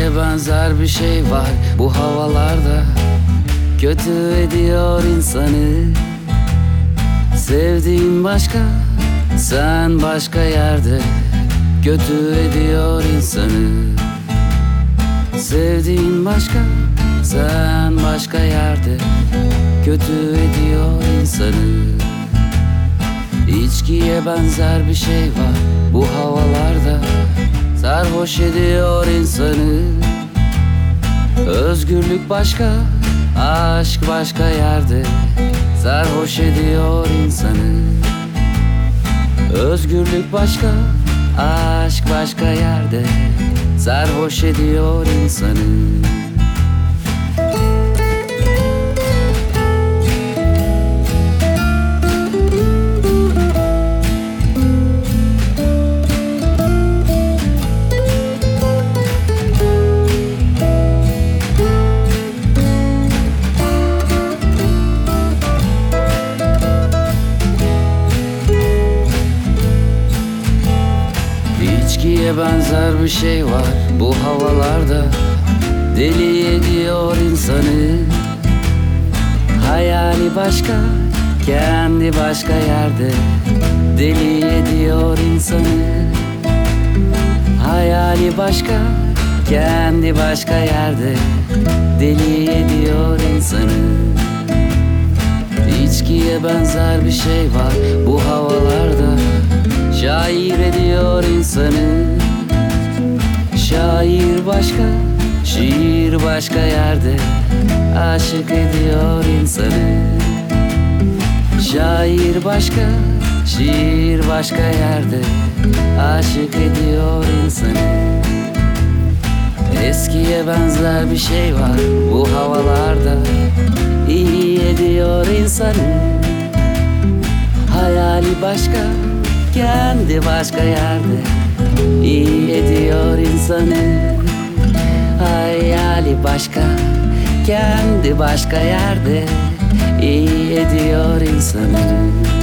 İçkiye benzer bir şey var bu havalarda, kötü ediyor insanı. Sevdiğin başka, sen başka yerde, kötü ediyor insanı. Sevdiğin başka, sen başka yerde, kötü ediyor insanı. İçkiye benzer bir şey var bu havalarda, sarhoş ediyor insanı. Özgürlük başka, aşk başka yerde, sarhoş ediyor insanı. Özgürlük başka, aşk başka yerde, sarhoş ediyor insanı. İçkiye benzer bir şey var bu havalarda, deli ediyor insanı. Hayali başka, kendi başka yerde, deli ediyor insanı. Hayali başka, kendi başka yerde, deli ediyor insanı. İçkiye benzer bir şey var bu havalarda, şair ediyor insanı. Şair başka, şiir başka yerde, aşık ediyor insanı. Şair başka, şiir başka yerde, aşık ediyor insanı. Eskiye benzer bir şey var bu havalarda, iyi ediyor insanı. Hayali başka, kendi başka yerde, iyi ediyor insanı. Hayali başka, kendi başka yerde, iyi ediyor insanı.